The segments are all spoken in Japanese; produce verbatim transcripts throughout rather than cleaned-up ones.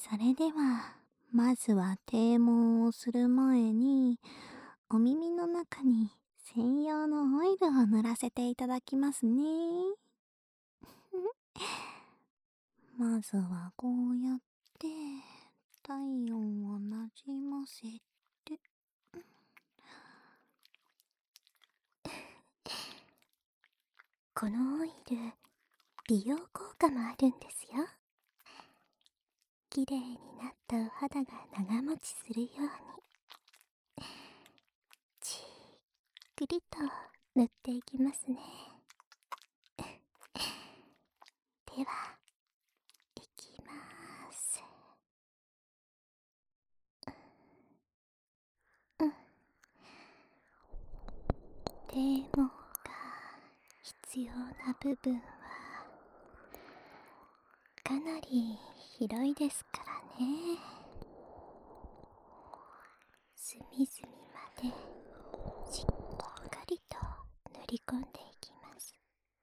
それでは、まずは低毛をする前に、お耳の中に専用のオイルを塗らせていただきますね。まずはこうやって体温をなじませて、 このオイル、美容効果もあるんですよ。綺麗になったお肌が長持ちするように、じっくりと塗っていきますね。では、いきます。うん。でもが必要な部分はかなり広いですからね。隅々までしっかりと塗り込んでいきます。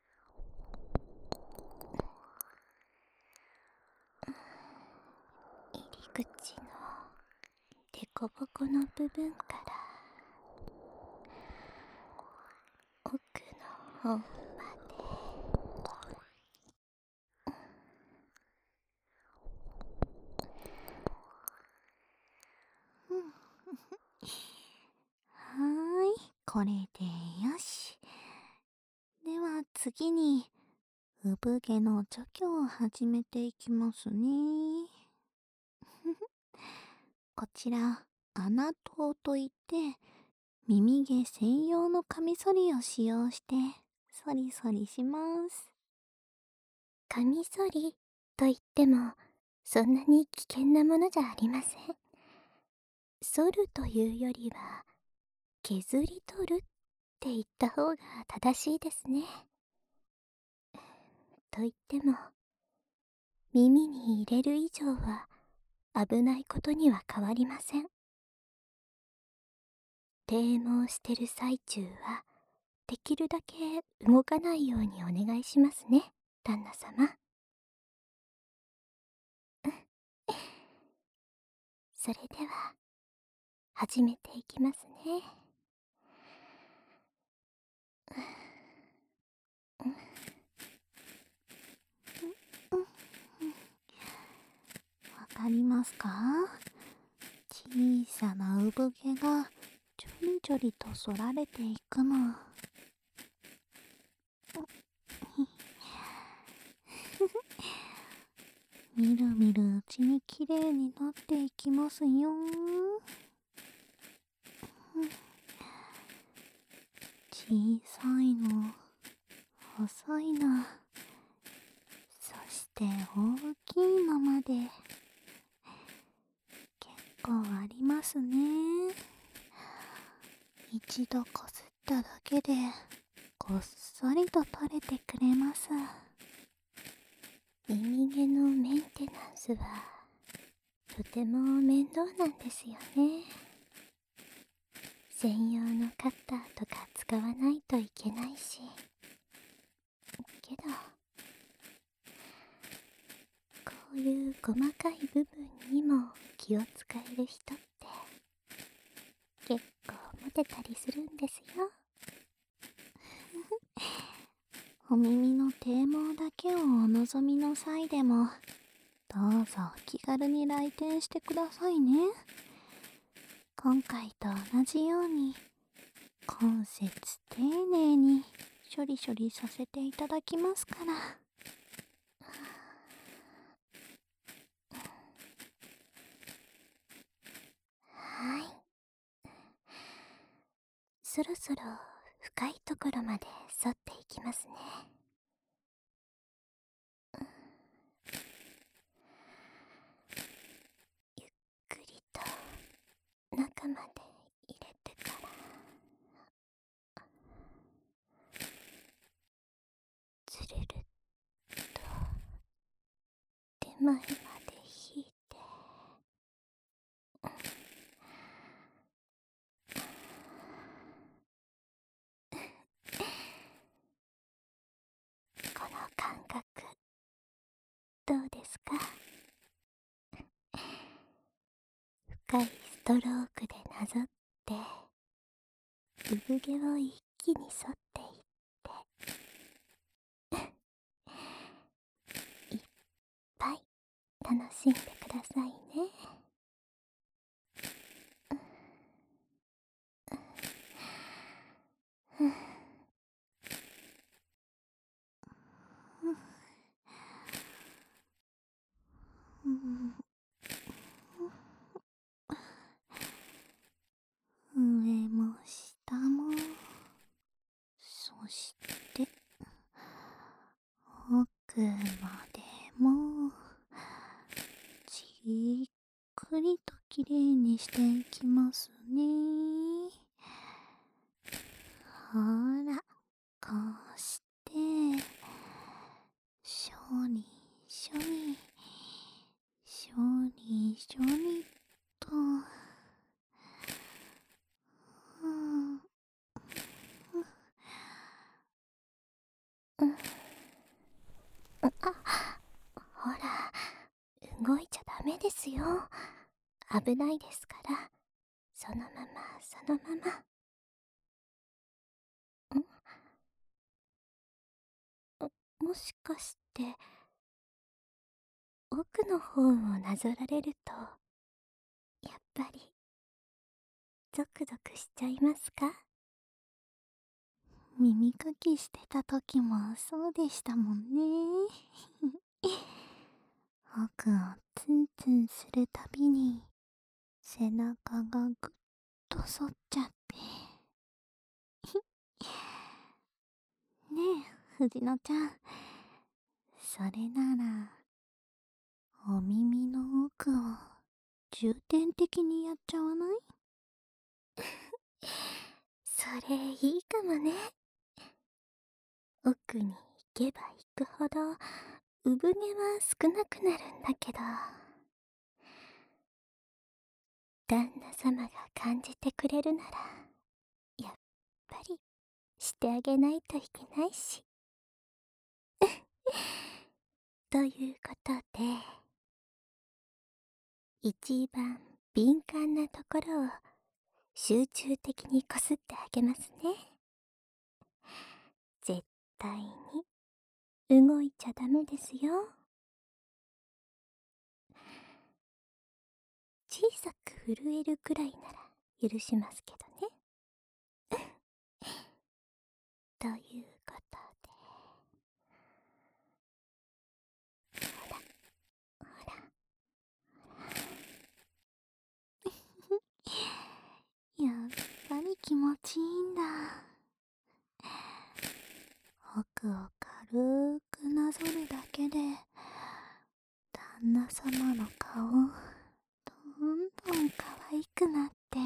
入り口のデコボコの部分から奥の方まで、 はーい、これでよし。では次に、産毛の除去を始めていきますね。こちら、穴刀といって、耳毛専用のカミソリを使用して、ソリソリします。 カミソリといってもそんなに危険なものじゃありません。剃るというよりは削り取るって言った方が正しいですね。と言っても耳に入れる以上は危ないことには変わりません。低毛してる最中はできるだけ動かないようにお願いしますね、旦那様。それでは始めていきますね。 わかりますか？小さな産毛がちょりちょりと剃られていくの。みるみるうちに綺麗になっていきますよ。小さいの、細いの、そして大きいのまで結構ありますね。一度こすっただけでこっそりと取れてくれます。 耳毛のメンテナンスはとても面倒なんですよね。専用のカッターとか使わないといけないし。けどこういう細かい部分にも気を使える人って結構モテたりするんですよ。 お耳の低毛だけをお望みの際でも、どうぞお気軽に来店してくださいね。今回と同じように、今節丁寧に処理処理させていただきますから。 はい。そろそろ深いところまで沿っていきますね。ゆっくりと中まで入れてからつるるっと手前まで引いて、この感覚どうですか？ 深いストロークでなぞって産毛を一気に剃っていっていっぱい楽しんでくださいね。 うん、上も下も、そして奥までもじっくりときれいにしていきますね。ほら、こうしてしょにしょにしょにしょにと、うん、 あ、ほら、動いちゃダメですよ。危ないですから。そのままそのまま。んもしかして奥の方をなぞられるとやっぱりゾクゾクしちゃいますか？ 耳かきしてた時もそうでしたもんね。奥をツンツンするたびに背中がぐっと反っちゃって。ねえ、藤野ちゃん。それなら、お耳の奥を重点的にやっちゃわない？ それいいかもね。奥に行けば行くほど産毛は少なくなるんだけど、旦那様が感じてくれるならやっぱりしてあげないといけないしということで、一番敏感なところを集中的にこすってあげますね。絶対に動いちゃダメですよ。小さく震えるくらいなら許しますけどね。ということで、ほらほらやっぱり気持ちいいんだ。奥を軽くなぞるだけで旦那様の顔どんどん可愛くなって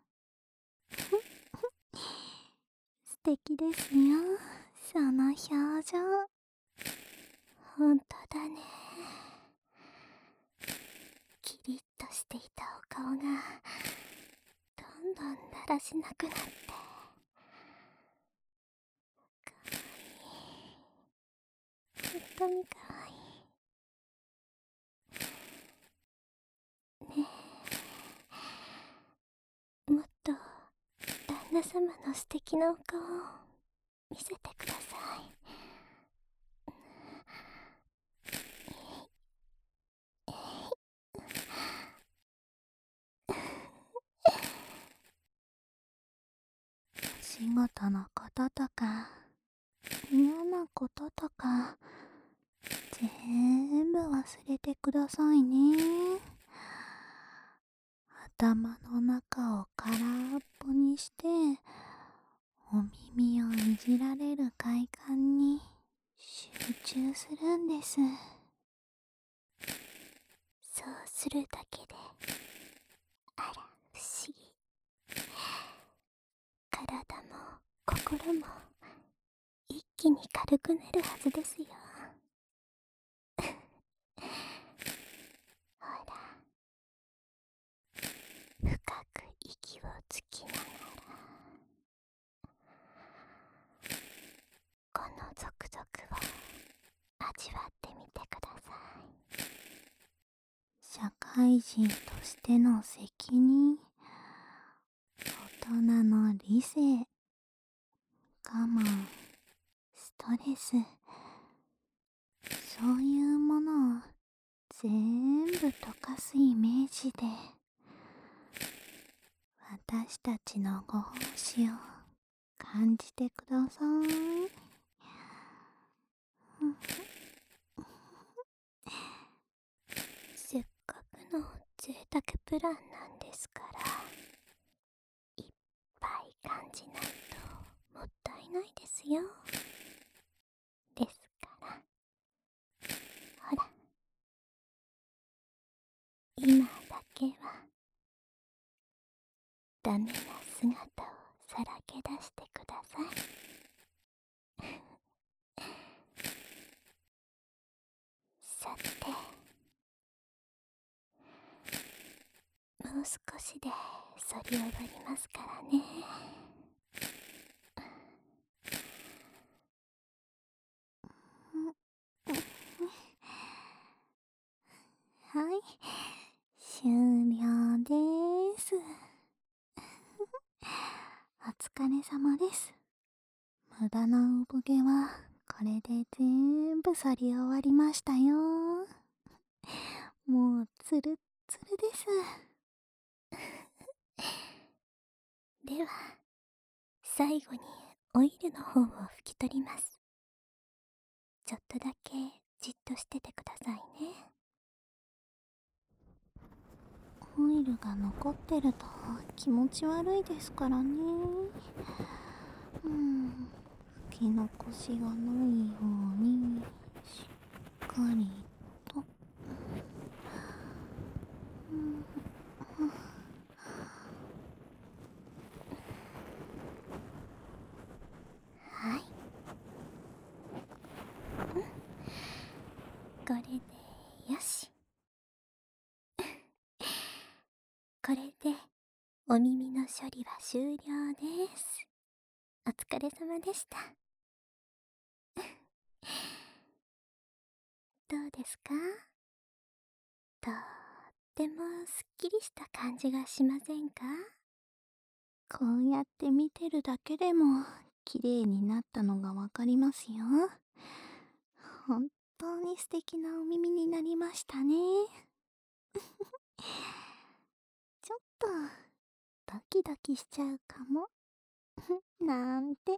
素敵ですよ、その表情。 ほんとだね。キリッとしていたお顔がどんどんだらしなくなって、かわいい。本当にかわいいね。えもっと旦那様の素敵なお顔を見せてください。 お仕事のこととか嫌なこととか全部忘れてくださいね。頭の中を空っぽにしてお耳をいじられる快感に集中するんです。 そうするだけで、あら不思議、体も心も一気に軽くなるはずですよ。ほら、深く息をつきながら、このゾクゾクを味わってみてください。 社会ハイジンとしての責任、大人の理性、我慢、ストレス、そういうものを全部溶かすイメージで、私たちのご奉仕を感じてください。 せっかくの贅沢プランなんですから、いっぱい感じないともったいないですよ。ですから、ほら、今だけはダメな姿をさらけ出してください。さて、もう少しで剃り終わりますからね。 はい、終了です。お疲れ様です。無駄な産毛はこれで全部剃り終わりましたよ。もうツルッツルです。 では、最後にオイルの方を拭き取ります。ちょっとだけじっとしててくださいね。 オイルが残ってると気持ち悪いですからね。うん、拭き残しがないようにしっかりと。うん、 はい。うん。これでよし。これでお耳の処理は終了です。お疲れ様でした。どうですか？とってもすっきりした感じがしませんか？ こうやって見てるだけでも綺麗になったのがわかりますよ。本当に素敵なお耳になりましたね。ちょっとドキドキしちゃうかも。なんて。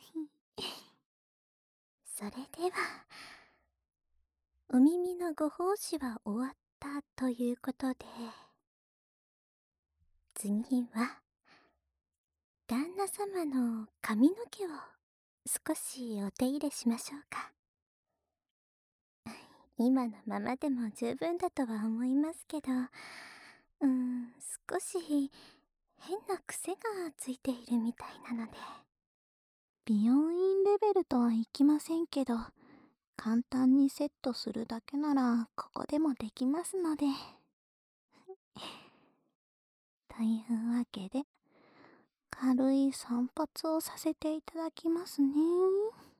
それでは、お耳のご奉仕は終わったということで、次は、旦那様の髪の毛を少しお手入れしましょうか。今のままでも十分だとは思いますけど、うーん、少し変な癖がついているみたいなので。 美容院レベルとはいきませんけど、簡単にセットするだけならここでもできますので。というわけで、軽い散髪をさせていただきますね。